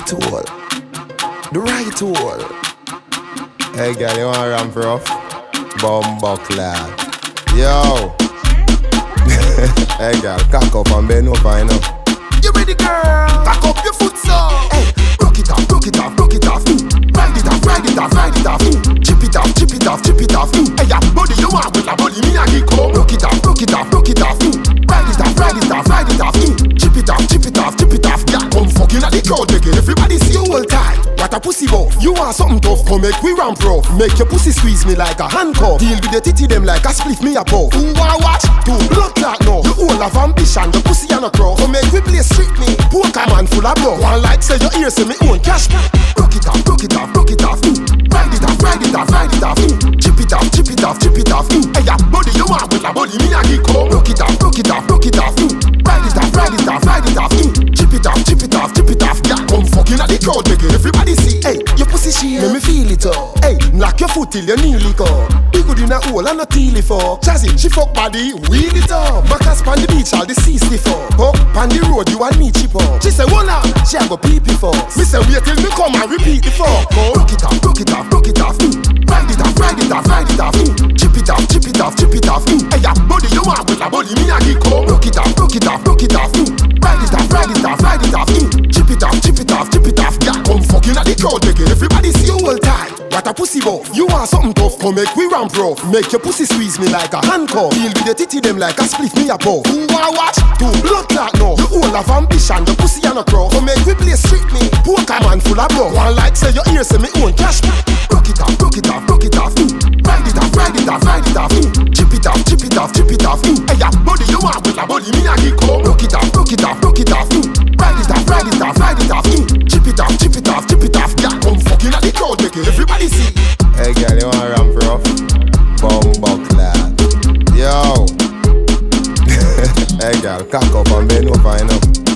hole. The right hole. Hey girl, you wanna ramp rough? Bumbuckler. Yo. Hey girl, cock up and bend over, you know. You ready, girl? Cock up your foot, so. Hey, rock it off, rock it off, rock it off. Ride it off, ride it off, ride it off. Chip it off, chip it off, chip it off. Hey, ya body you want with a body, me a get come. Rock it off, rock it off, rock it off. Ride it off, ride it off, ride it off. Chip it off, chip it off, chip it off. Yeah, come fucking at the crowd, make it everybody see you all tight. What a pussy buff. You want something tough, come make we ramp rough. Make your pussy squeeze me like a handcuff. Deal with the titty them like a split me a puff. Who want watch? Two blood clot no. You all have ambition, the pussy and a crow. Come make we play street me. Poker man full of blood. One like say your ears say me own cash. Rock it off, rock it off, rock it off. Ride it off, ride it off, ride it off. Chip it off, chip it off, chip it off. Hey ya body you want with a body me a get come. Rock it off, rock it off, rock it off. Ride it off, ride it off, ride it off. Chip it off, chip it off, chip it off. Yeah, come fucking at the crowd make it everybody see. Hey, your pussy shit, make me feel it up. Hey, knock your foot till you kneel it up. Be good in a hole and not teal it for. Jazzy, she fuck body, wheel it up. Macas pan the beach, all the sea stiff up. Up pan the road, you and me chip up. She say, voila, she a go pee pee for. Me say, wait till me come and repeat the fuck. Rock it off, rock it off, rock it off. Ride it off, ride it off, ride it off. Chip it off, chip it off, chip it off. Hey, ya body, you want with a body, me a get come. Rock it off, rock it off, rock it off. Ride it off, ride it off, ride it off. Chip it off, chip it off, chip it off. Yeah, come fucking at the crowd, make it everybody see you all tight. What a pussy buff. You want something tough, come make we ramp rough. Make your pussy squeeze me like a handcuff. Deal with the titty them like a split me a puff. Who want watch? Two blood clot no. You all have ambition, the pussy and a crow. Come make we play street me. Poker man full of blood. One like say your ears say me own cash. Rock it off, rock it off, rock it off. Ride it off, ride it off, ride it off. Chip it off, chip it off, chip it off. Hey ya body you want with a body me a get come. Rock it off, rock it off, rock it off. Ride it off, ride it off, ride it off. Chip it off, chip it off, chip it off. Yeah, come fucking at the crowd, make it everybody see. Hey girl, you wanna ramp rough? Bumbuckler. Yo. Hey girl, cock up and bend over, you know.